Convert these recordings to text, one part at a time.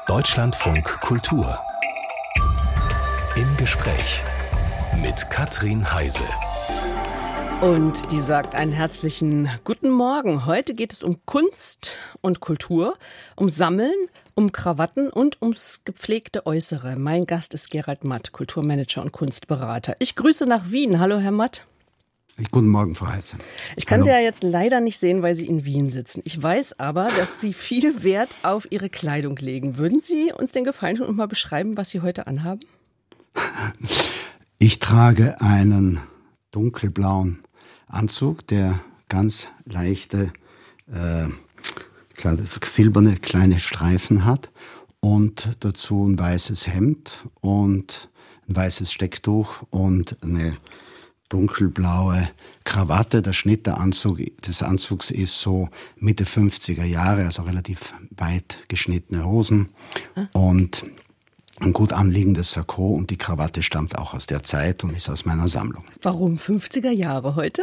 Deutschlandfunk Kultur. Im Gespräch mit Katrin Heise. Und die sagt einen herzlichen guten Morgen. Heute geht es um Kunst und Kultur, um Sammeln, um Krawatten und ums gepflegte Äußere. Mein Gast ist Gerald Matt, Kulturmanager und Kunstberater. Ich grüße nach Wien. Hallo, Herr Matt. Guten Morgen, Frau Heise. Ich kann Sie ja jetzt leider nicht sehen, weil Sie in Wien sitzen. Ich weiß aber, dass Sie viel Wert auf Ihre Kleidung legen. Würden Sie uns den Gefallen tun und mal beschreiben, was Sie heute anhaben? Ich trage einen dunkelblauen Anzug, der ganz leichte, silberne kleine Streifen hat und dazu ein weißes Hemd und ein weißes Stecktuch und eine dunkelblaue Krawatte. Der Schnitt des Anzugs ist so Mitte 50er Jahre, also relativ weit geschnittene Hosen und ein gut anliegendes Sakko, und die Krawatte stammt auch aus der Zeit und ist aus meiner Sammlung. Warum 50er Jahre heute?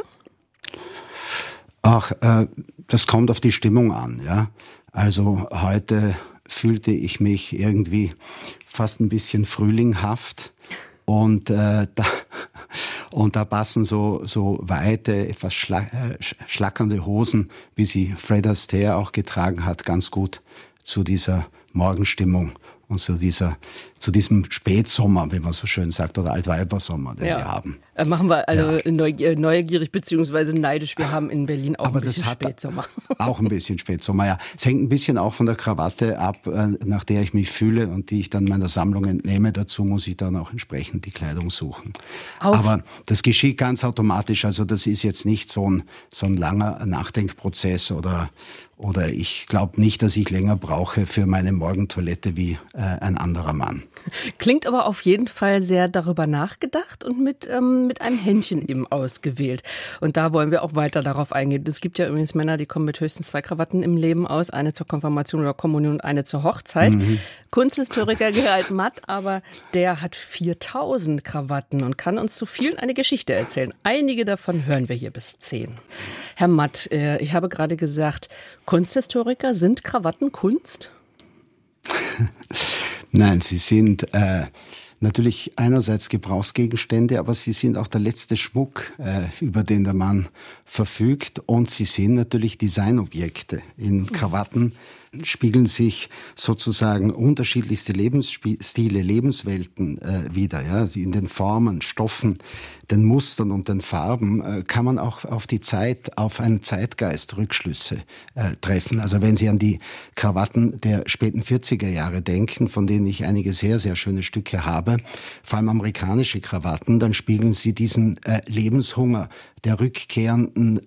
Ach, das kommt auf die Stimmung an, ja. Also heute fühlte ich mich irgendwie fast ein bisschen frühlinghaft und da passen so weite, etwas schlackernde Hosen, wie sie Fred Astaire auch getragen hat, ganz gut zu dieser Morgenstimmung und zu diesem Spätsommer, wie man so schön sagt, oder Altweibersommer, den wir haben. Machen wir alle neugierig bzw. neidisch. Wir haben in Berlin auch ein bisschen Spätsommer. Auch ein bisschen Spätsommer, ja. Es hängt ein bisschen auch von der Krawatte ab, nach der ich mich fühle und die ich dann meiner Sammlung entnehme. Dazu muss ich dann auch entsprechend die Kleidung suchen. Aber das geschieht ganz automatisch. Also das ist jetzt nicht so ein langer Nachdenkprozess oder ich glaube nicht, dass ich länger brauche für meine Morgentoilette wie ein anderer Mann. Klingt aber auf jeden Fall sehr darüber nachgedacht und mit einem Händchen eben ausgewählt. Und da wollen wir auch weiter darauf eingehen. Es gibt ja übrigens Männer, die kommen mit höchstens 2 Krawatten im Leben aus. Eine zur Konfirmation oder Kommunion und eine zur Hochzeit. Kunsthistoriker Gerald Matt, aber der hat 4000 Krawatten und kann uns zu vielen eine Geschichte erzählen. Einige davon hören wir hier bis 10. Herr Matt, ich habe gerade gesagt, Kunsthistoriker, sind Krawatten Kunst? Nein, sie sind natürlich einerseits Gebrauchsgegenstände, aber sie sind auch der letzte Schmuck, über den der Mann verfügt, und sie sind natürlich Designobjekte. In Krawatten spiegeln sich sozusagen unterschiedlichste Lebensstile, Lebenswelten wider. Ja? In den Formen, Stoffen, den Mustern und den Farben kann man auch auf die Zeit, auf einen Zeitgeist Rückschlüsse treffen. Also wenn Sie an die Krawatten der späten 40er Jahre denken, von denen ich einige sehr, sehr schöne Stücke habe, vor allem amerikanische Krawatten, dann spiegeln sie diesen Lebenshunger der rückkehrenden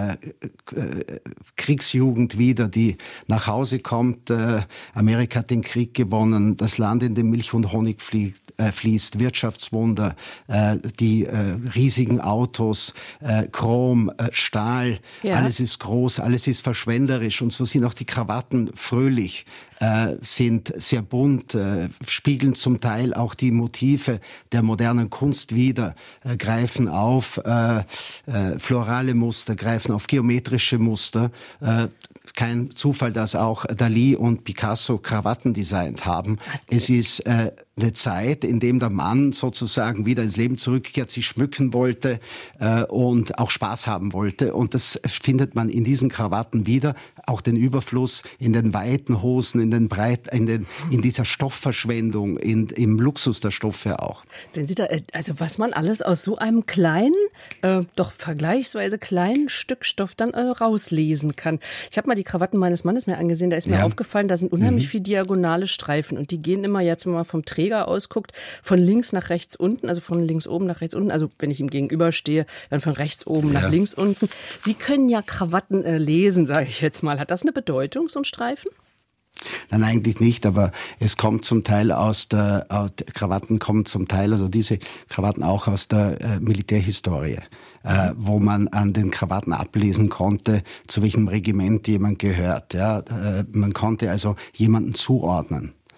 Kriegsjugend wider, die nach Hause kommt. Amerika hat den Krieg gewonnen, das Land, in dem Milch und Honig fließt, Wirtschaftswunder, die riesigen Autos, Chrom, Stahl, alles ist groß, alles ist verschwenderisch, und so sind auch die Krawatten fröhlich, sind sehr bunt, spiegeln zum Teil auch die Motive der modernen Kunst wider, greifen auf florale Muster, greifen auf geometrische Muster. Kein Zufall, dass auch Dalí und Picasso Krawatten designt haben. Es ist eine Zeit, in dem der Mann sozusagen wieder ins Leben zurückkehrt, sich schmücken wollte und auch Spaß haben wollte. Und das findet man in diesen Krawatten wieder. Auch den Überfluss in den weiten Hosen, in dieser Stoffverschwendung, im Luxus der Stoffe auch. Sehen Sie da, also was man alles aus so einem kleinen, doch vergleichsweise kleinen Stück Stoff dann rauslesen kann. Ich habe mal die Krawatten meines Mannes mir angesehen, da ist mir aufgefallen, da sind unheimlich viele diagonale Streifen, und die gehen immer jetzt, wenn man vom Träger ausguckt, von links nach rechts unten, also von links oben nach rechts unten, also wenn ich ihm gegenüberstehe, dann von rechts oben nach links unten. Sie können ja Krawatten lesen, sage ich jetzt mal. Hat das eine Bedeutung, so ein Streifen? Nein, eigentlich nicht, aber es kommt zum Teil Krawatten kommen zum Teil, also diese Krawatten auch aus der Militärhistorie, wo man an den Krawatten ablesen konnte, zu welchem Regiment jemand gehört. Ja, man konnte also jemanden zuordnen.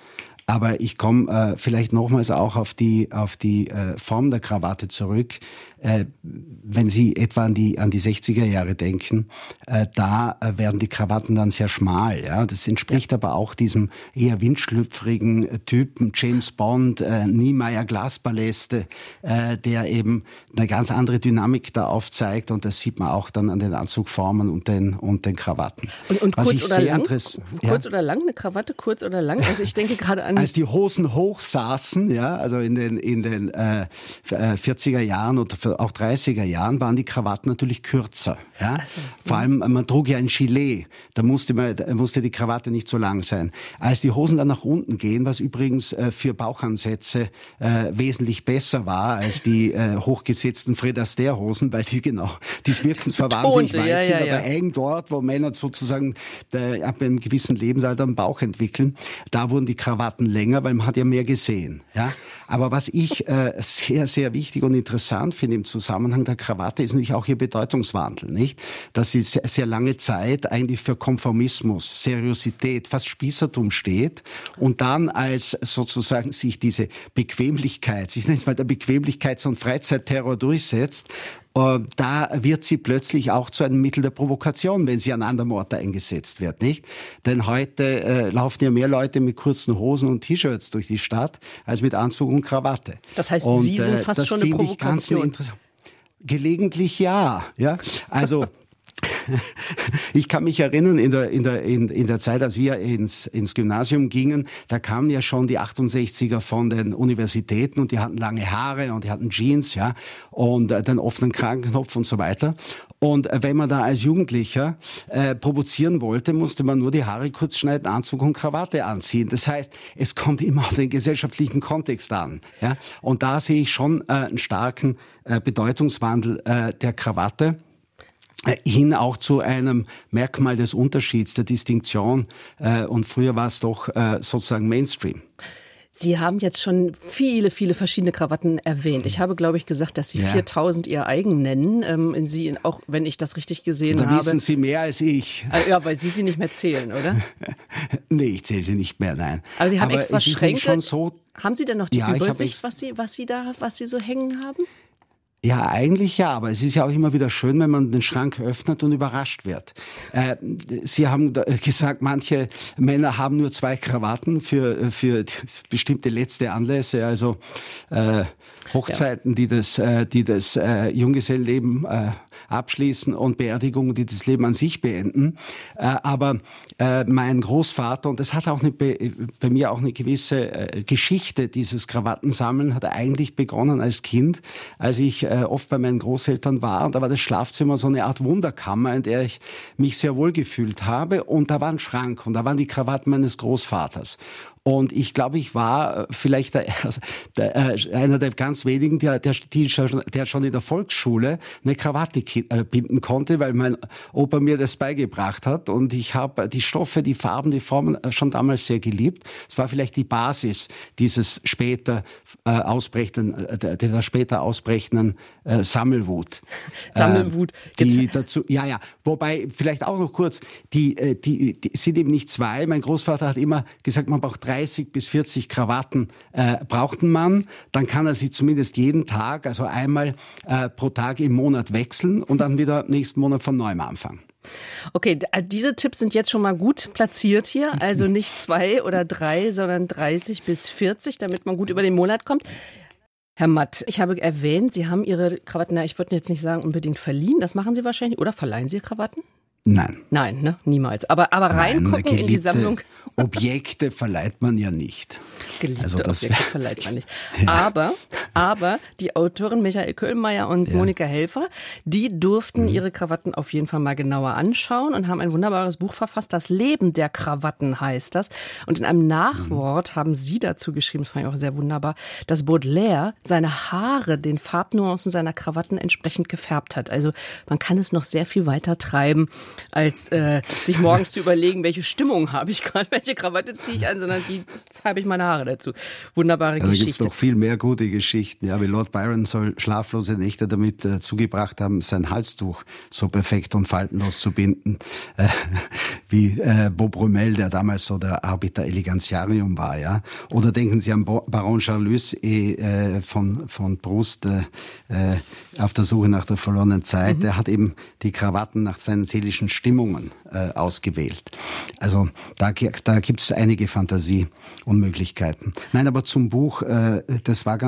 Aber ich komme vielleicht nochmals auch auf die Form der Krawatte zurück. Wenn Sie etwa an die 60er Jahre denken, da werden die Krawatten dann sehr schmal. Ja? Das entspricht aber auch diesem eher windschlüpfrigen Typen James Bond, Niemeyer Glaspaläste, der eben eine ganz andere Dynamik da aufzeigt, und das sieht man auch dann an den Anzugformen und den Krawatten. Und kurz oder lang? Kurz oder lang? Eine Krawatte kurz oder lang? Also ich denke gerade an... Als die Hosen hoch saßen, ja, also in den 40er Jahren und auch 30er Jahren, waren die Krawatten natürlich kürzer. Ja? Also, vor allem, man trug ja ein Gilet, da musste die Krawatte nicht so lang sein. Als die Hosen dann nach unten gehen, was übrigens für Bauchansätze wesentlich besser war als die hochgesetzten Fred Astaire-Hosen, weil die wirken zwar wahnsinnig weit, sind aber eng dort, wo Männer sozusagen ab einem gewissen Lebensalter einen Bauch entwickeln, da wurden die Krawatten länger, weil man hat ja mehr gesehen. Ja? Aber was ich sehr, sehr wichtig und interessant finde im Zusammenhang der Krawatte, ist natürlich auch ihr Bedeutungswandel, nicht? Dass sie sehr, sehr lange Zeit eigentlich für Konformismus, Seriosität, fast Spießertum steht und dann als sozusagen sich diese Bequemlichkeit, ich nenne es mal der Bequemlichkeits- und Freizeitterror durchsetzt, da wird sie plötzlich auch zu einem Mittel der Provokation, wenn sie an anderem Ort eingesetzt wird, nicht? Denn heute laufen ja mehr Leute mit kurzen Hosen und T-Shirts durch die Stadt als mit Anzug und Krawatte. Das heißt, Sie sind fast schon eine Provokation. Gelegentlich ja. Also ich kann mich erinnern, in der Zeit, als wir ins Gymnasium gingen, da kamen ja schon die 68er von den Universitäten und die hatten lange Haare und die hatten Jeans, ja, und den offenen Kragenknopf und so weiter. Und wenn man da als Jugendlicher provozieren wollte, musste man nur die Haare kurz schneiden, Anzug und Krawatte anziehen. Das heißt, es kommt immer auf den gesellschaftlichen Kontext an. Ja? Und da sehe ich schon einen starken Bedeutungswandel der Krawatte hin auch zu einem Merkmal des Unterschieds, der Distinktion. Und früher war es doch sozusagen Mainstream. Sie haben jetzt schon viele, viele verschiedene Krawatten erwähnt. Ich habe, glaube ich, gesagt, dass Sie 4000 Ihr eigen nennen. Sie, auch wenn ich das richtig gesehen habe. Da wissen Sie mehr als ich. Ja, weil Sie nicht mehr zählen, oder? Nee, ich zähle sie nicht mehr, nein. Aber Sie haben extra Schränke. Schon so, haben Sie denn noch die Übersicht, was Sie so hängen haben? Ja, eigentlich ja, aber es ist ja auch immer wieder schön, wenn man den Schrank öffnet und überrascht wird. Sie haben gesagt, manche Männer haben nur 2 Krawatten für bestimmte letzte Anlässe, also Hochzeiten, die das Junggesellenleben abschließen und Beerdigungen, die das Leben an sich beenden. Aber mein Großvater, und das hat auch bei mir auch eine gewisse Geschichte, dieses Krawattensammeln, hat eigentlich begonnen als Kind, als ich oft bei meinen Großeltern war. Und da war das Schlafzimmer so eine Art Wunderkammer, in der ich mich sehr wohl gefühlt habe. Und da war ein Schrank und da waren die Krawatten meines Großvaters. Und ich glaube, ich war vielleicht einer der ganz wenigen, der schon in der Volksschule eine Krawatte binden konnte, weil mein Opa mir das beigebracht hat. Und ich habe die Stoffe, die Farben, die Formen schon damals sehr geliebt. Es war vielleicht die Basis dieses später ausbrechenden Sammelwut. Sammelwut. Die dazu, ja. Wobei, vielleicht auch noch kurz, die sind eben nicht 2. Mein Großvater hat immer gesagt, man braucht 30 bis 40 Krawatten brauchten man. Dann kann er sie zumindest jeden Tag, also einmal pro Tag im Monat wechseln und dann wieder nächsten Monat von neuem anfangen. Okay, diese Tipps sind jetzt schon mal gut platziert hier. Also nicht 2 oder 3, sondern 30 bis 40, damit man gut über den Monat kommt. Herr Matt, ich habe erwähnt, Sie haben Ihre Krawatten, ich würde jetzt nicht sagen unbedingt verliehen, das machen Sie wahrscheinlich, oder verleihen Sie Krawatten? Nein. Nein, ne? Niemals. Aber reingucken in die Sammlung. Objekte verleiht man ja nicht. Geliebte Objekte verleiht man nicht. Ja. Aber die Autoren Michael Köhlmeier und Monika Helfer, die durften ihre Krawatten auf jeden Fall mal genauer anschauen und haben ein wunderbares Buch verfasst. Das Leben der Krawatten heißt das. Und in einem Nachwort haben sie dazu geschrieben, das fand ich auch sehr wunderbar, dass Baudelaire seine Haare den Farbnuancen seiner Krawatten entsprechend gefärbt hat. Also man kann es noch sehr viel weiter treiben. als sich morgens zu überlegen, welche Stimmung habe ich gerade, welche Krawatte ziehe ich an, sondern wie habe ich meine Haare dazu. Wunderbare Geschichte. Da gibt es noch viel mehr gute Geschichten. Ja, wie Lord Byron soll schlaflose Nächte damit zugebracht haben, sein Halstuch so perfekt und faltenlos zu binden, wie Bob Rommel, der damals so der Arbiter Elegantiarium war. Ja? Oder denken Sie an Baron Charlus von Proust auf der Suche nach der verlorenen Zeit. Der hat eben die Krawatten nach seinen seelischen Stimmungen ausgewählt. Also da gibt es einige Fantasie und Möglichkeiten. Nein, aber zum Buch, das war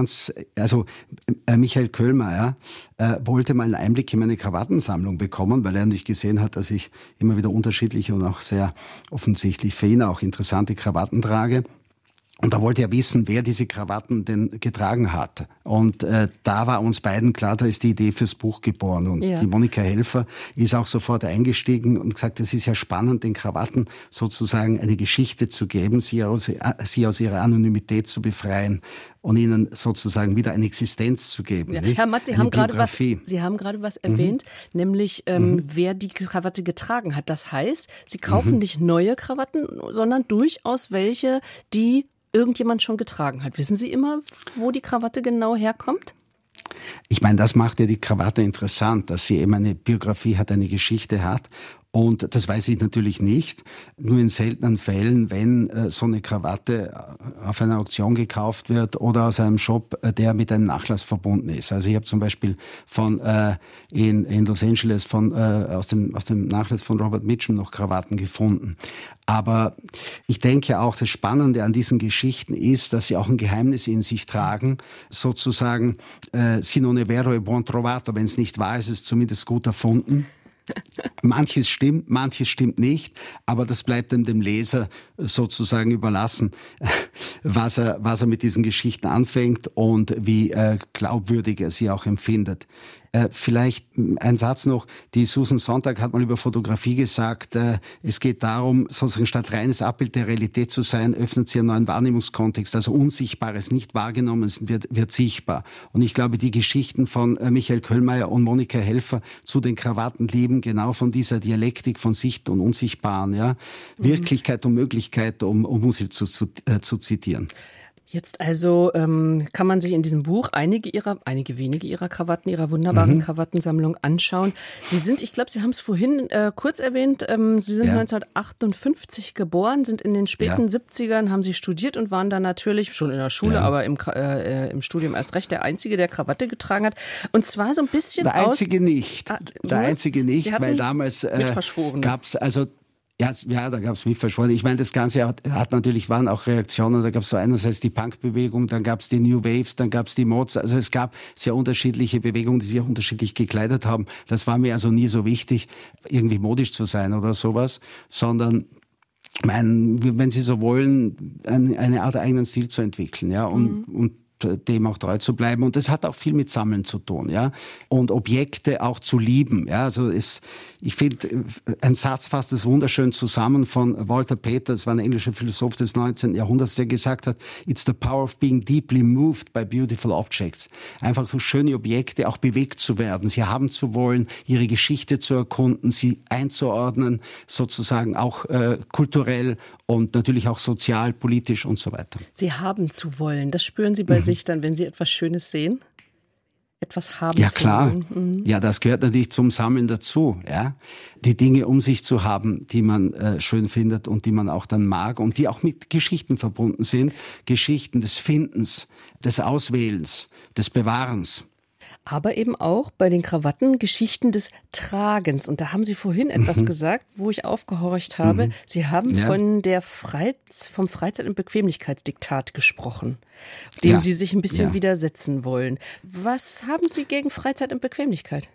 Michael Köhlmeier wollte mal einen Einblick in meine Krawattensammlung bekommen, weil er nicht gesehen hat, dass ich immer wieder unterschiedliche und auch sehr offensichtlich für ihn auch interessante Krawatten trage. Und da wollte er wissen, wer diese Krawatten denn getragen hat. Und da war uns beiden klar, da ist die Idee fürs Buch geboren. Und die Monika Helfer ist auch sofort eingestiegen und gesagt, es ist ja spannend, den Krawatten sozusagen eine Geschichte zu geben, sie aus ihrer Anonymität zu befreien und ihnen sozusagen wieder eine Existenz zu geben. Ja. Nicht? Herr Matt, Sie haben gerade was erwähnt, nämlich wer die Krawatte getragen hat. Das heißt, Sie kaufen nicht neue Krawatten, sondern durchaus welche, die irgendjemand schon getragen hat. Wissen Sie immer, wo die Krawatte genau herkommt? Ich meine, das macht ja die Krawatte interessant, dass sie eben eine Biografie hat, eine Geschichte hat. Und das weiß ich natürlich nicht. Nur in seltenen Fällen, wenn so eine Krawatte auf einer Auktion gekauft wird oder aus einem Shop, der mit einem Nachlass verbunden ist. Also ich habe zum Beispiel in Los Angeles aus dem Nachlass von Robert Mitchum noch Krawatten gefunden. Aber ich denke auch, das Spannende an diesen Geschichten ist, dass sie auch ein Geheimnis in sich tragen. Sozusagen, si non è vero è buon trovato. Wenn es nicht wahr ist, ist es zumindest gut erfunden. Manches stimmt nicht, aber das bleibt dem Leser sozusagen überlassen, was er mit diesen Geschichten anfängt und wie glaubwürdig er sie auch empfindet. Vielleicht ein Satz noch, die Susan Sontag hat mal über Fotografie gesagt, es geht darum, sozusagen statt reines Abbild der Realität zu sein, öffnet sie einen neuen Wahrnehmungskontext, also Unsichtbares, nicht Wahrgenommenes wird sichtbar. Und ich glaube, die Geschichten von Michael Köhlmeier und Monika Helfer zu den Krawatten leben genau von dieser Dialektik von Sicht und Unsichtbaren, ja, Wirklichkeit und Möglichkeit, um Musil zu zitieren. Jetzt also kann man sich in diesem Buch einige wenige ihrer Krawatten, ihrer wunderbaren Krawattensammlung anschauen. Sie sind, ich glaube, Sie haben es vorhin kurz erwähnt, Sie sind 1958 geboren, sind in den späten 70ern, haben Sie studiert und waren dann natürlich schon in der Schule, aber im Studium erst recht der Einzige, der Krawatte getragen hat. Und zwar so ein bisschen Der Einzige nicht, weil damals gab es also... Ja, da gab es Mitverschworene. Ich meine, das Ganze waren auch Reaktionen. Da gab es so einerseits die Punkbewegung, dann gab es die New Waves, dann gab es die Mods. Also es gab sehr unterschiedliche Bewegungen, die sich auch unterschiedlich gekleidet haben. Das war mir also nie so wichtig, irgendwie modisch zu sein oder sowas, sondern wenn Sie so wollen, eine Art eigenen Stil zu entwickeln, ja, und dem auch treu zu bleiben. Und das hat auch viel mit Sammeln zu tun, ja. Und Objekte auch zu lieben, ja. Also ich finde, ein Satz fasst das wunderschön zusammen von Walter Pater, das war ein englischer Philosoph des 19. Jahrhunderts, der gesagt hat, it's the power of being deeply moved by beautiful objects. Einfach durch schöne Objekte auch bewegt zu werden, sie haben zu wollen, ihre Geschichte zu erkunden, sie einzuordnen, sozusagen auch kulturell und natürlich auch sozial, politisch und so weiter. Sie haben zu wollen, das spüren Sie bei sich dann, wenn Sie etwas Schönes sehen? Etwas haben ja, zu klar. wollen? Ja, das gehört natürlich zum Sammeln dazu. Ja? Die Dinge um sich zu haben, die man schön findet und die man auch dann mag und die auch mit Geschichten verbunden sind. Geschichten des Findens, des Auswählens, des Bewahrens. Aber eben auch bei den Krawatten Geschichten des Tragens. Und da haben Sie vorhin etwas gesagt, wo ich aufgehorcht habe. Sie haben vom Freizeit- und Bequemlichkeitsdiktat gesprochen, dem Sie sich ein bisschen widersetzen wollen. Was haben Sie gegen Freizeit und Bequemlichkeit?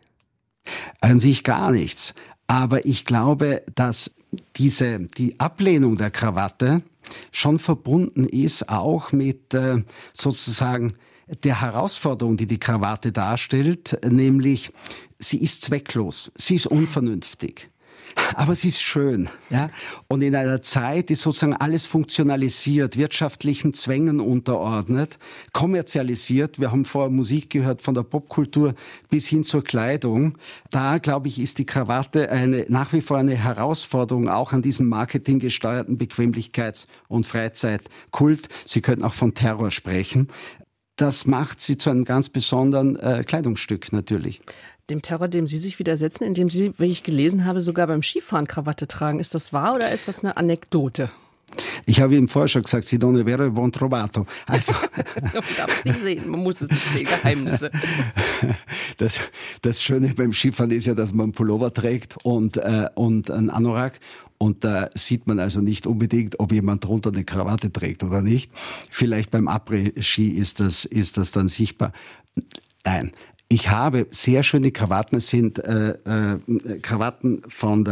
An sich gar nichts. Aber ich glaube, dass die Ablehnung der Krawatte schon verbunden ist auch mit sozusagen der Herausforderung, die Krawatte darstellt, nämlich sie ist zwecklos, sie ist unvernünftig. Aber es ist schön, ja. Und in einer Zeit, die sozusagen alles funktionalisiert, wirtschaftlichen Zwängen unterordnet, kommerzialisiert. Wir haben vorher Musik gehört, von der Popkultur bis hin zur Kleidung. Da, glaube ich, ist die Krawatte nach wie vor eine Herausforderung, auch an diesen marketinggesteuerten Bequemlichkeits- und Freizeitkult. Sie könnten auch von Terror sprechen. Das macht sie zu einem ganz besonderen Kleidungsstück natürlich. Dem Terror, dem Sie sich widersetzen, indem Sie, wie ich gelesen habe, sogar beim Skifahren Krawatte tragen. Ist das wahr oder ist das eine Anekdote? Ich habe ihm vorher schon gesagt, si non è vero è buon trovato. Also, man darf es nicht sehen, man muss es nicht sehen, Geheimnisse. Das Schöne beim Skifahren ist ja, dass man einen Pullover trägt und einen Anorak. Und da sieht man also nicht unbedingt, ob jemand drunter eine Krawatte trägt oder nicht. Vielleicht beim Après-Ski ist das dann sichtbar. Nein. Ich habe sehr schöne Krawatten. Es sind Krawatten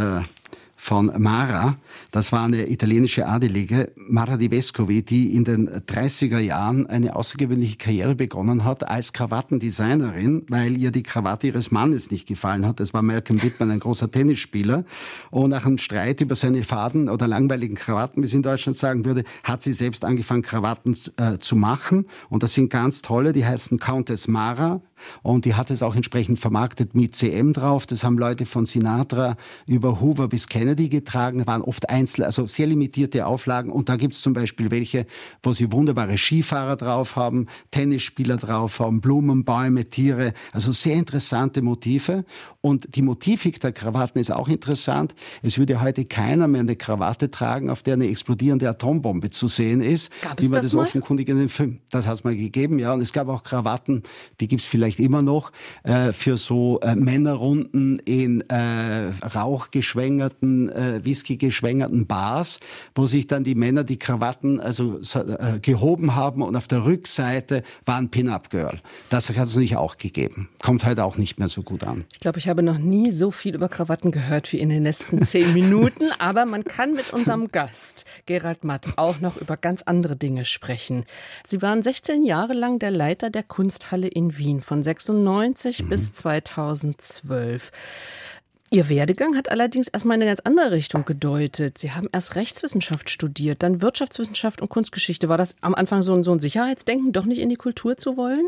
von Mara. Das war eine italienische Adelige, Mara di Vescovi, die in den 30er Jahren eine außergewöhnliche Karriere begonnen hat als Krawattendesignerin, weil ihr die Krawatte ihres Mannes nicht gefallen hat. Das war Malcolm Whitman, ein großer Tennisspieler. Und nach einem Streit über seine faden oder langweiligen Krawatten, wie es in Deutschland sagen würde, hat sie selbst angefangen, Krawatten zu machen. Und das sind ganz tolle, die heißen Countess Mara. Und die hat es auch entsprechend vermarktet mit CM drauf. Das haben Leute von Sinatra über Hoover bis Kennedy getragen, waren oft einzeln, also sehr limitierte Auflagen. Und da gibt es zum Beispiel welche, wo sie wunderbare Skifahrer drauf haben, Tennisspieler drauf haben, Blumen, Bäume, Tiere, also sehr interessante Motive. Und die Motivik der Krawatten ist auch interessant. Es würde heute keiner mehr eine Krawatte tragen, auf der eine explodierende Atombombe zu sehen ist. Gab es wie man das das offenkundig in den Film. Das hat es mal gegeben, ja. Und es gab auch Krawatten, die gibt es vielleicht immer noch, für so Männerrunden in rauchgeschwängerten, Whisky-geschwängerten Bars, wo sich dann die Männer die Krawatten gehoben haben und auf der Rückseite war ein Pin-Up-Girl. Das hat es natürlich auch gegeben. Kommt heute auch nicht mehr so gut an. Ich glaube, ich habe noch nie so viel über Krawatten gehört wie in den letzten 10 Minuten. Aber man kann mit unserem Gast, Gerald Matt, auch noch über ganz andere Dinge sprechen. Sie waren 16 Jahre lang der Leiter der Kunsthalle in Wien, von 96 bis 2012. Ihr Werdegang hat allerdings erstmal in eine ganz andere Richtung gedeutet. Sie haben erst Rechtswissenschaft studiert, dann Wirtschaftswissenschaft und Kunstgeschichte. War das am Anfang so ein Sicherheitsdenken, doch nicht in die Kultur zu wollen?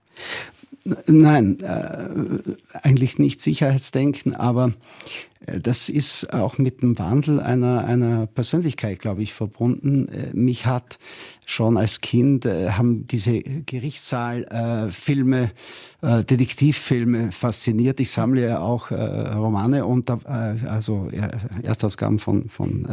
Nein, eigentlich nicht Sicherheitsdenken, aber das ist auch mit dem Wandel einer Persönlichkeit, glaube ich, verbunden. Mich hat schon als Kind, haben diese Gerichtssaal-Filme, Detektivfilme fasziniert. Ich sammle ja auch Romane und also Erstausgaben von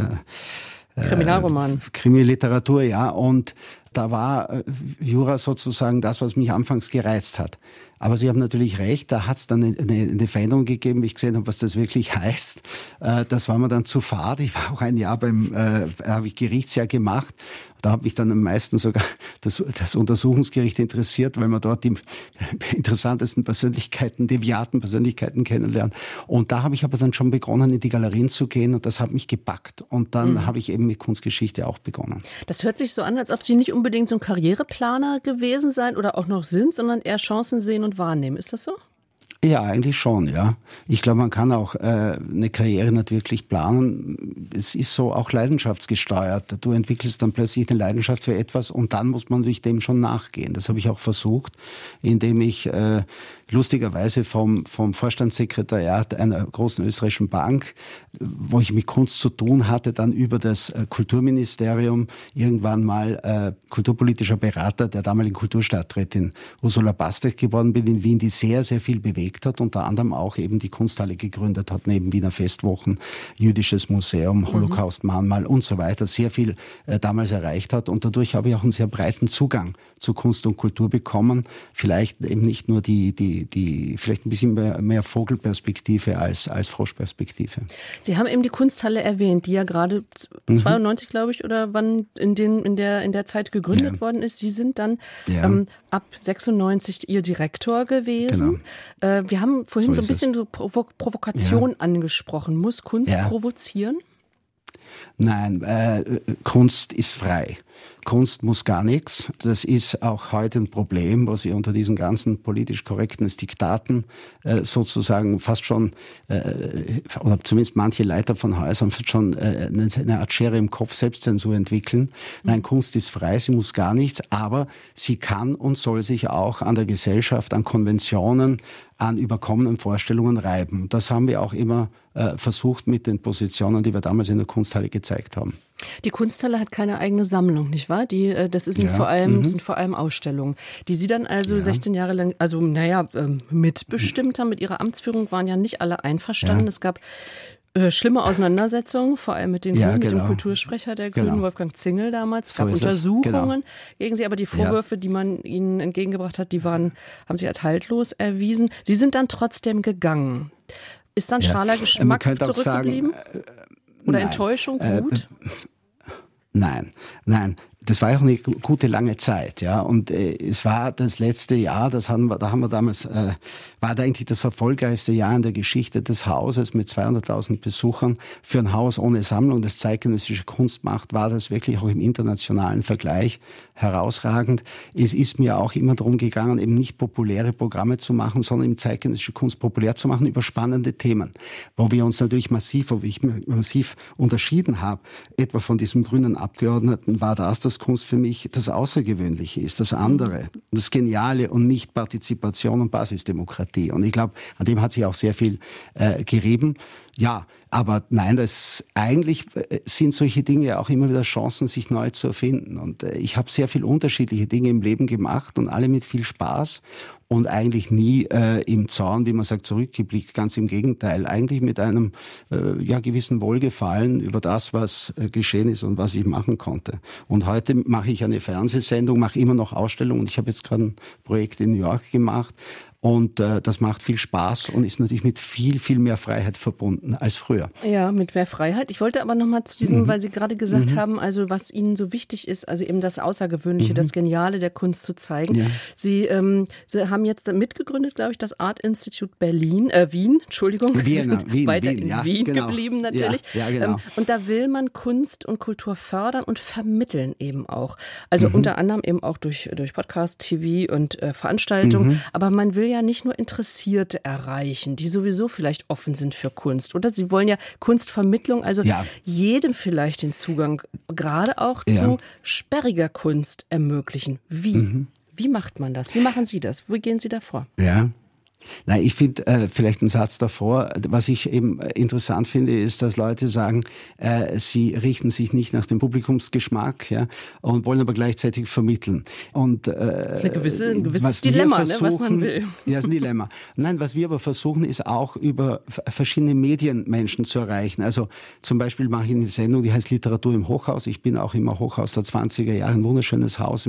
Kriminalroman. Krimiliteratur, ja. Und da war Jura sozusagen das, was mich anfangs gereizt hat. Aber Sie haben natürlich recht, da hat es dann eine Veränderung gegeben, wie ich gesehen habe, was das wirklich heißt. Das war mir dann zu fad. Ich war auch ein Jahr habe ich Gerichtsjahr gemacht. Da hat mich dann am meisten sogar das Untersuchungsgericht interessiert, weil man dort die interessantesten Persönlichkeiten, deviaten Persönlichkeiten kennenlernt. Und da habe ich aber dann schon begonnen, in die Galerien zu gehen und das hat mich gepackt. Und dann habe ich eben mit Kunstgeschichte auch begonnen. Das hört sich so an, als ob Sie nicht unbedingt so ein Karriereplaner gewesen seien oder auch noch sind, sondern eher Chancen sehen und wahrnehmen. Ist das so? Ja, eigentlich schon, ja. Ich glaube, man kann auch eine Karriere nicht wirklich planen. Es ist so auch leidenschaftsgesteuert. Du entwickelst dann plötzlich eine Leidenschaft für etwas und dann muss man durch dem schon nachgehen. Das habe ich auch versucht, indem ich lustigerweise vom Vorstandssekretariat einer großen österreichischen Bank, wo ich mit Kunst zu tun hatte, dann über das Kulturministerium irgendwann mal kulturpolitischer Berater der damaligen Kulturstadträtin Ursula Bastek geworden bin in Wien, die sehr, sehr viel bewegt hat, unter anderem auch eben die Kunsthalle gegründet hat, neben Wiener Festwochen, Jüdisches Museum, Holocaust-Mahnmal und so weiter, sehr viel damals erreicht hat und dadurch habe ich auch einen sehr breiten Zugang zu Kunst und Kultur bekommen, vielleicht eben nicht nur vielleicht ein bisschen mehr Vogelperspektive als Froschperspektive. Sie haben eben die Kunsthalle erwähnt, die ja gerade 92, glaube ich, oder wann in der Zeit gegründet worden ist. Sie sind dann ab 96 Ihr Direktor gewesen. Genau. Wir haben vorhin so ein bisschen Provokation angesprochen. Muss Kunst provozieren? Nein, Kunst ist frei. Kunst muss gar nichts. Das ist auch heute ein Problem, was ich unter diesen ganzen politisch korrekten Diktaten sozusagen fast schon, oder zumindest manche Leiter von Häusern fast schon eine Art Schere im Kopf, Selbstzensur entwickeln. Nein, Kunst ist frei, sie muss gar nichts, aber sie kann und soll sich auch an der Gesellschaft, an Konventionen, an überkommenen Vorstellungen reiben. Das haben wir auch immer versucht mit den Positionen, die wir damals in der Kunsthalle gezeigt haben. Die Kunsthalle hat keine eigene Sammlung, nicht wahr? Das sind vor allem Ausstellungen, die Sie dann also 16 Jahre lang, mitbestimmt haben mit Ihrer Amtsführung, waren ja nicht alle einverstanden. Es gab schlimme Auseinandersetzungen, vor allem mit den Grünen, mit dem Kultursprecher der Grünen, Wolfgang Zingel damals. Es gab Untersuchungen gegen Sie, aber die Vorwürfe, die man Ihnen entgegengebracht hat, haben sich als haltlos erwiesen. Sie sind dann trotzdem gegangen. Ist dann schaler Geschmack zurückgeblieben? Oder Enttäuschung, Wut? Nein. Das war ja auch eine gute lange Zeit, ja. Und es war das letzte Jahr, war da eigentlich das erfolgreichste Jahr in der Geschichte des Hauses mit 200.000 Besuchern. Für ein Haus ohne Sammlung, das zeitgenössische Kunst macht, war das wirklich auch im internationalen Vergleich herausragend. Es ist mir auch immer darum gegangen, eben nicht populäre Programme zu machen, sondern eben zeitgenössische Kunst populär zu machen über spannende Themen, wo wir uns natürlich massiv unterschieden haben. Etwa von diesem grünen Abgeordneten war das Kunst für mich das Außergewöhnliche ist, das andere, das Geniale und nicht Partizipation und Basisdemokratie. Und ich glaube, an dem hat sich auch sehr viel gerieben. Ja, aber nein, eigentlich sind solche Dinge ja auch immer wieder Chancen, sich neu zu erfinden. Und ich habe sehr viele unterschiedliche Dinge im Leben gemacht und alle mit viel Spaß und eigentlich nie im Zorn, wie man sagt, zurückgeblickt. Ganz im Gegenteil, eigentlich mit einem gewissen Wohlgefallen über das, was geschehen ist und was ich machen konnte. Und heute mache ich eine Fernsehsendung, mache immer noch Ausstellungen. Und ich habe jetzt gerade ein Projekt in New York gemacht. Und das macht viel Spaß und ist natürlich mit viel, viel mehr Freiheit verbunden als früher. Ja, mit mehr Freiheit. Ich wollte aber nochmal zu diesem, weil Sie gerade gesagt haben, also was Ihnen so wichtig ist, also eben das Außergewöhnliche, das Geniale der Kunst zu zeigen. Ja. Sie haben jetzt mitgegründet, glaube ich, das Art Institute Wien, weiter in Wien geblieben natürlich. Ja, genau. Und da will man Kunst und Kultur fördern und vermitteln eben auch. Also unter anderem eben auch durch Podcast, TV und Veranstaltungen. Aber man will ja nicht nur Interessierte erreichen, die sowieso vielleicht offen sind für Kunst. Oder Sie wollen ja Kunstvermittlung, also jedem vielleicht den Zugang, gerade auch zu sperriger Kunst ermöglichen. Wie? Wie macht man das? Wie machen Sie das? Wie gehen Sie da vor? Ja. Nein, ich finde vielleicht einen Satz davor, was ich eben interessant finde, ist, dass Leute sagen, sie richten sich nicht nach dem Publikumsgeschmack, ja, und wollen aber gleichzeitig vermitteln. Und das ist ein gewisses Dilemma, was man will. Ja, ist ein Dilemma. Nein, was wir aber versuchen, ist auch über verschiedene Medien Menschen zu erreichen. Also zum Beispiel mache ich eine Sendung, die heißt Literatur im Hochhaus. Ich bin auch im Hochhaus der 20er Jahre, ein wunderschönes Haus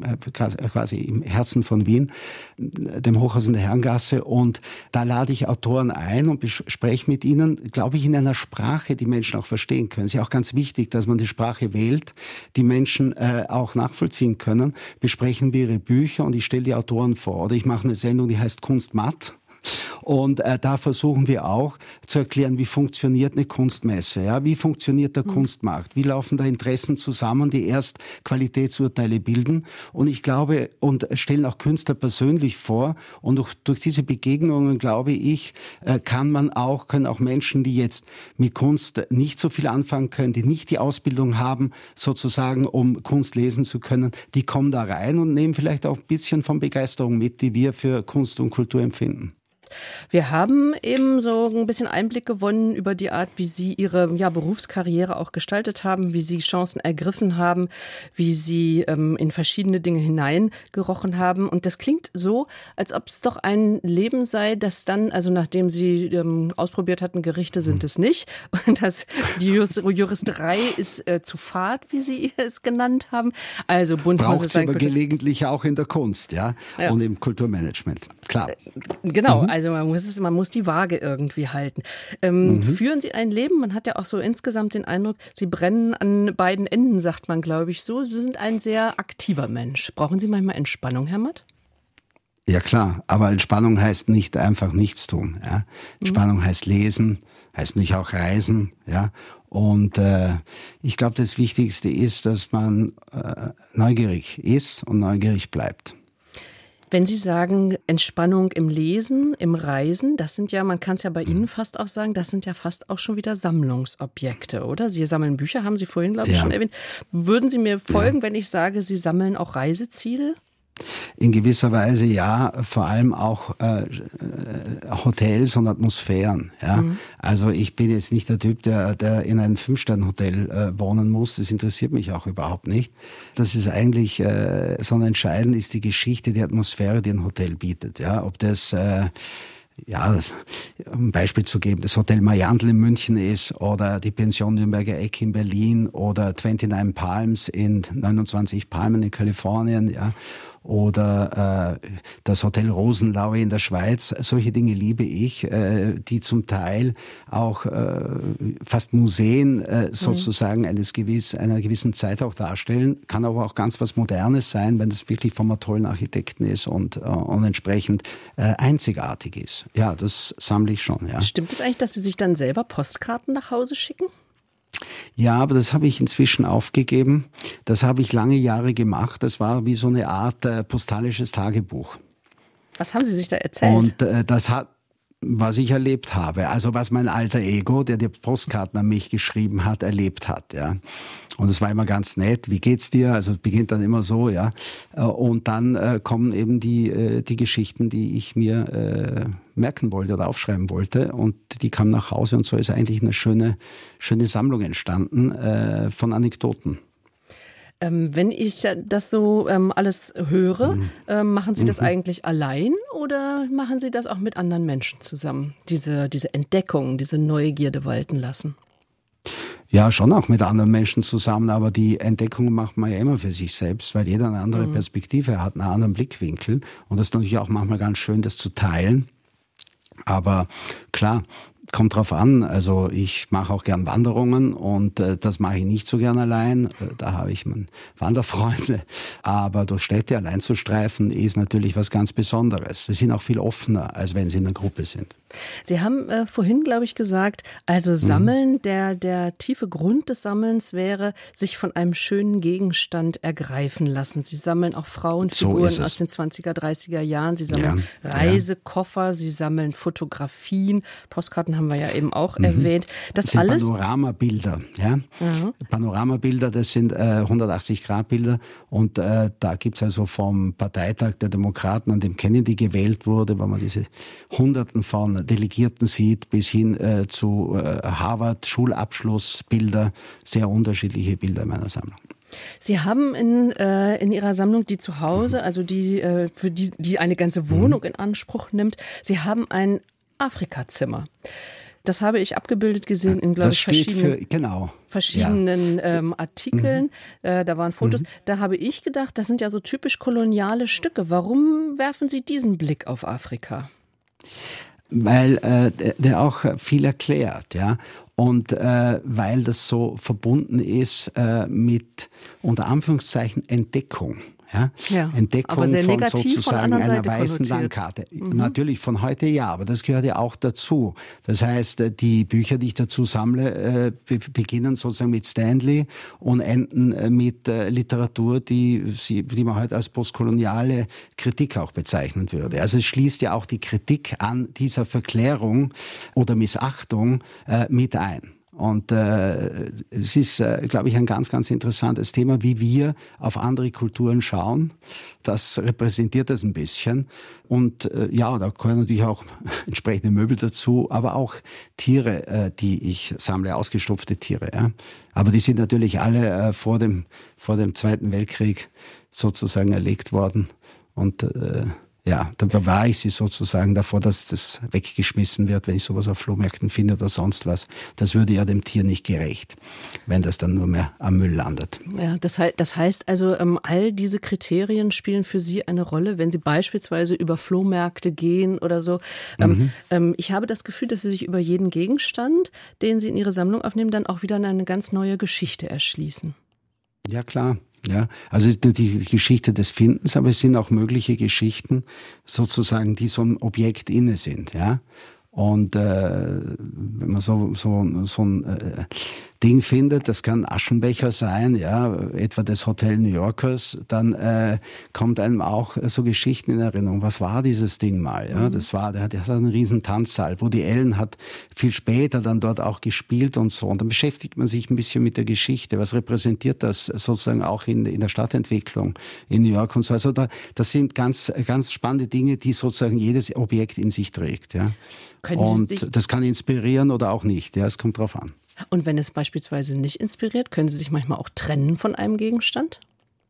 quasi im Herzen von Wien, dem Hochhaus in der Herrengasse. Und da lade ich Autoren ein und spreche mit ihnen, glaube ich, in einer Sprache, die Menschen auch verstehen können. Es ist ja auch ganz wichtig, dass man die Sprache wählt, die Menschen auch nachvollziehen können. Besprechen wir ihre Bücher und ich stelle die Autoren vor. Oder ich mache eine Sendung, die heißt Kunst matt. Und da versuchen wir auch zu erklären, wie funktioniert eine Kunstmesse, ja? Wie funktioniert der Kunstmarkt, wie laufen da Interessen zusammen, die erst Qualitätsurteile bilden. Und ich glaube, und stellen auch Künstler persönlich vor. Und durch diese Begegnungen, glaube ich, können auch Menschen, die jetzt mit Kunst nicht so viel anfangen können, die nicht die Ausbildung haben, sozusagen, um Kunst lesen zu können, die kommen da rein und nehmen vielleicht auch ein bisschen von Begeisterung mit, die wir für Kunst und Kultur empfinden. Wir haben eben so ein bisschen Einblick gewonnen über die Art, wie Sie Ihre Berufskarriere auch gestaltet haben, wie Sie Chancen ergriffen haben, wie Sie in verschiedene Dinge hineingerochen haben. Und das klingt so, als ob es doch ein Leben sei, das dann, also nachdem Sie ausprobiert hatten, Gerichte sind es nicht, und die Juristerei ist zu fad, wie Sie es genannt haben. Also bunt muss es sein. Braucht es aber gelegentlich auch in der Kunst, ja, und im Kulturmanagement, klar. Genau. Also man muss die Waage irgendwie halten. Führen Sie ein Leben, man hat ja auch so insgesamt den Eindruck, Sie brennen an beiden Enden, sagt man, glaube ich so. Sie sind ein sehr aktiver Mensch. Brauchen Sie manchmal Entspannung, Herr Matt? Ja klar, aber Entspannung heißt nicht einfach nichts tun. Ja? Entspannung heißt lesen, heißt natürlich auch reisen. Ja? Und ich glaube, das Wichtigste ist, dass man neugierig ist und neugierig bleibt. Wenn Sie sagen, Entspannung im Lesen, im Reisen, das sind ja, man kann es ja bei Ihnen fast auch sagen, das sind ja fast auch schon wieder Sammlungsobjekte, oder? Sie sammeln Bücher, haben Sie vorhin, glaube ich, schon erwähnt. Würden Sie mir folgen, wenn ich sage, Sie sammeln auch Reiseziele? In gewisser Weise ja, vor allem auch Hotels und Atmosphären. Ja? Also ich bin jetzt nicht der Typ, der in einem 5-Sterne-Hotel wohnen muss. Das interessiert mich auch überhaupt nicht. Das ist eigentlich, sondern entscheidend ist die Geschichte, die Atmosphäre, die ein Hotel bietet. Ja? Ob das um ein Beispiel zu geben, das Hotel Mariandl in München ist oder die Pension Nürnberger Eck in Berlin oder 29 Palms in 29 Palmen in Kalifornien, ja, oder das Hotel Rosenlaue in der Schweiz. Solche Dinge liebe ich, die zum Teil auch fast Museen sozusagen einer gewissen Zeit auch darstellen. Kann aber auch ganz was Modernes sein, wenn es wirklich vom tollen Architekten ist und entsprechend einzigartig ist. Ja, das sammle ich schon. Ja. Stimmt es eigentlich, dass Sie sich dann selber Postkarten nach Hause schicken? Ja, aber das habe ich inzwischen aufgegeben. Das habe ich lange Jahre gemacht. Das war wie so eine Art postalisches Tagebuch. Was haben Sie sich da erzählt? Und das hat, was ich erlebt habe, also was mein alter Ego, der die Postkarten an mich geschrieben hat, erlebt hat, ja. Und es war immer ganz nett. Wie geht's dir? Also es beginnt dann immer so, ja. Und dann kommen eben die Geschichten, die ich mir merken wollte oder aufschreiben wollte. Und die kamen nach Hause und so ist eigentlich eine schöne Sammlung entstanden von Anekdoten. Wenn ich das so alles höre, machen Sie das eigentlich allein oder machen Sie das auch mit anderen Menschen zusammen? Diese Entdeckung, diese Neugierde walten lassen? Ja, schon auch mit anderen Menschen zusammen, aber die Entdeckung macht man ja immer für sich selbst, weil jeder eine andere Perspektive hat, einen anderen Blickwinkel. Und das ist natürlich auch manchmal ganz schön, das zu teilen. Aber klar, kommt drauf an. Also ich mache auch gern Wanderungen und das mache ich nicht so gern allein. Da habe ich meine Wanderfreunde. Aber durch Städte allein zu streifen ist natürlich was ganz Besonderes. Sie sind auch viel offener, als wenn sie in einer Gruppe sind. Sie haben vorhin, glaube ich, gesagt, also Sammeln, der tiefe Grund des Sammelns wäre, sich von einem schönen Gegenstand ergreifen lassen. Sie sammeln auch Frauenfiguren aus den 20er, 30er Jahren. Sie sammeln Reisekoffer, Sie sammeln Fotografien, Postkarten haben wir ja eben auch erwähnt. Das sind alles Panoramabilder. Ja? Panoramabilder, das sind 180-Grad-Bilder und da gibt's also vom Parteitag der Demokraten, an dem Kennedy gewählt wurde, wo man diese Hunderten von Delegierten sieht, bis hin zu Harvard-Schulabschlussbilder, sehr unterschiedliche Bilder in meiner Sammlung. Sie haben in Ihrer Sammlung, die zu Hause, also die für die eine ganze Wohnung in Anspruch nimmt, Sie haben ein Afrikazimmer. Das habe ich abgebildet gesehen in, glaube ich, verschiedenen Artikeln. Da waren Fotos. Da habe ich gedacht, das sind ja so typisch koloniale Stücke. Warum werfen Sie diesen Blick auf Afrika? Weil der auch viel erklärt, ja. Und weil das so verbunden ist mit, unter Anführungszeichen, Entdeckung. Ja, Entdeckung von sozusagen einer weißen Landkarte. Natürlich von heute ja, aber das gehört ja auch dazu. Das heißt, die Bücher, die ich dazu sammle, beginnen sozusagen mit Stanley und enden mit Literatur, die man heute als postkoloniale Kritik auch bezeichnen würde. Also es schließt ja auch die Kritik an dieser Verklärung oder Missachtung mit ein. Und es ist, glaube ich, ein ganz, ganz interessantes Thema, wie wir auf andere Kulturen schauen. Das repräsentiert das ein bisschen. Und ja, da gehören natürlich auch entsprechende Möbel dazu, aber auch Tiere, die ich sammle, ausgestopfte Tiere. Ja. Aber die sind natürlich alle vor dem Zweiten Weltkrieg sozusagen erlegt worden. Und ja, dann bewahre ich sie sozusagen davor, dass das weggeschmissen wird, wenn ich sowas auf Flohmärkten finde oder sonst was. Das würde ja dem Tier nicht gerecht, wenn das dann nur mehr am Müll landet. Ja, das heißt also, all diese Kriterien spielen für Sie eine Rolle, wenn Sie beispielsweise über Flohmärkte gehen oder so. Ich habe das Gefühl, dass Sie sich über jeden Gegenstand, den Sie in Ihre Sammlung aufnehmen, dann auch wieder eine ganz neue Geschichte erschließen. Ja, klar. Ja, also es ist natürlich die Geschichte des Findens, aber es sind auch mögliche Geschichten, sozusagen, die so einem Objekt inne sind, ja. Und wenn man so ein Ding findet, das kann ein Aschenbecher sein, ja, etwa des Hotel New Yorkers, dann kommt einem auch so Geschichten in Erinnerung. Was war dieses Ding mal? Ja, der hat einen riesen Tanzsaal. Woody Allen hat viel später dann dort auch gespielt und so. Und dann beschäftigt man sich ein bisschen mit der Geschichte. Was repräsentiert das sozusagen auch in der Stadtentwicklung in New York und so? Also das sind ganz, ganz spannende Dinge, die sozusagen jedes Objekt in sich trägt, ja. Und das kann inspirieren oder auch nicht. Ja, es kommt drauf an. Und wenn es beispielsweise nicht inspiriert, können Sie sich manchmal auch trennen von einem Gegenstand?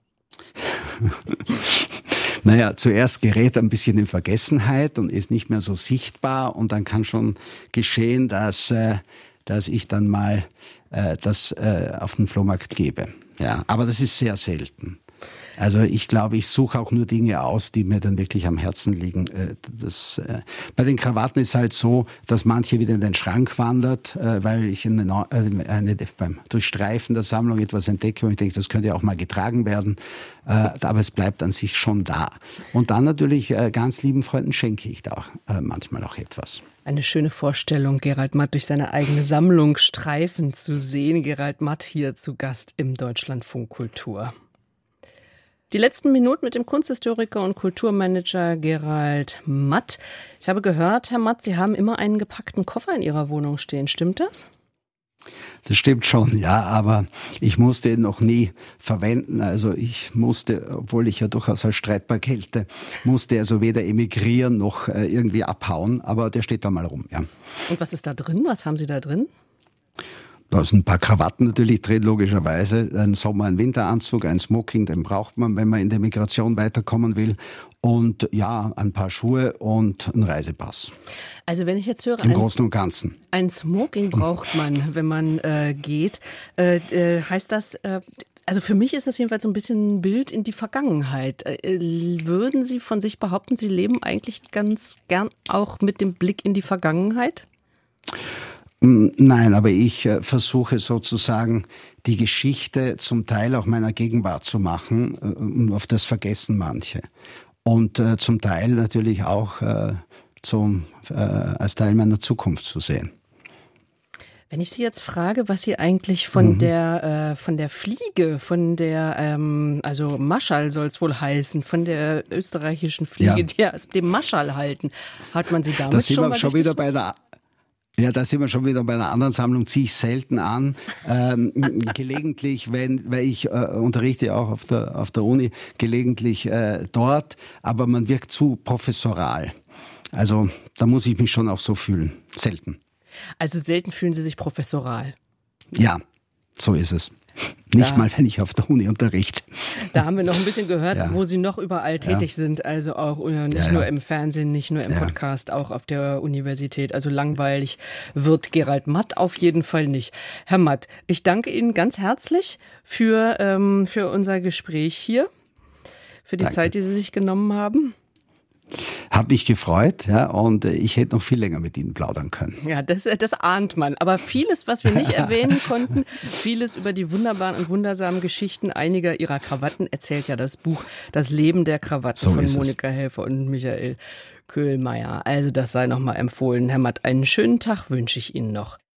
Naja, zuerst gerät ein bisschen in Vergessenheit und ist nicht mehr so sichtbar. Und dann kann schon geschehen, dass ich dann mal das auf den Flohmarkt gebe. Ja, aber das ist sehr selten. Also ich glaube, ich suche auch nur Dinge aus, die mir dann wirklich am Herzen liegen. Bei den Krawatten ist halt so, dass manche wieder in den Schrank wandert, weil ich beim Durchstreifen der Sammlung etwas entdecke und ich denke, das könnte ja auch mal getragen werden. Aber es bleibt an sich schon da. Und dann natürlich ganz lieben Freunden schenke ich da auch manchmal auch etwas. Eine schöne Vorstellung, Gerald Matt durch seine eigene Sammlung streifen zu sehen. Gerald Matt hier zu Gast im Deutschlandfunk Kultur. Die letzten Minuten mit dem Kunsthistoriker und Kulturmanager Gerald Matt. Ich habe gehört, Herr Matt, Sie haben immer einen gepackten Koffer in Ihrer Wohnung stehen. Stimmt das? Das stimmt schon, ja, aber ich musste ihn noch nie verwenden. Also ich musste, obwohl ich ja durchaus als streitbar gelte, musste also weder emigrieren noch irgendwie abhauen, aber der steht da mal rum, ja. Und was ist da drin? Was haben Sie da drin? Da sind ein paar Krawatten natürlich drin, logischerweise. Ein Sommer-, ein Winteranzug, ein Smoking, den braucht man, wenn man in der Migration weiterkommen will. Und ja, ein paar Schuhe und ein Reisepass. Also wenn ich jetzt höre, im Großen und Ganzen. Ein Smoking braucht man, wenn man geht. Heißt das, also für mich ist das jedenfalls so ein bisschen ein Bild in die Vergangenheit. Würden Sie von sich behaupten, Sie leben eigentlich ganz gern auch mit dem Blick in die Vergangenheit? Nein, aber ich versuche sozusagen die Geschichte zum Teil auch meiner Gegenwart zu machen und auf das vergessen manche. Und zum Teil natürlich auch als Teil meiner Zukunft zu sehen. Wenn ich Sie jetzt frage, was Sie eigentlich von der Fliege, also Maschall soll es wohl heißen, von der österreichischen Fliege, die aus dem Maschall halten, hat man Sie damit schon mal richtig... Da sind wir schon wieder bei einer anderen Sammlung, ziehe ich selten an. Gelegentlich, weil ich unterrichte auch auf der Uni, gelegentlich dort, aber man wirkt zu professoral. Also da muss ich mich schon auch so fühlen. Selten. Also selten fühlen Sie sich professoral? Ja, so ist es. Nicht mal, wenn ich auf der Uni unterrichte. Da haben wir noch ein bisschen gehört, wo Sie noch überall tätig sind. Also auch nicht nur im Fernsehen, nicht nur im Podcast, auch auf der Universität. Also langweilig wird Gerald Matt auf jeden Fall nicht. Herr Matt, ich danke Ihnen ganz herzlich für unser Gespräch hier, für die Zeit, die Sie sich genommen haben. Hat mich gefreut, ja, und ich hätte noch viel länger mit Ihnen plaudern können. Ja, das ahnt man. Aber vieles, was wir nicht erwähnen konnten, vieles über die wunderbaren und wundersamen Geschichten einiger Ihrer Krawatten erzählt ja das Buch Das Leben der Krawatten von Monika Helfer und Michael Köhlmeier. Also das sei nochmal empfohlen. Herr Matt, einen schönen Tag wünsche ich Ihnen noch.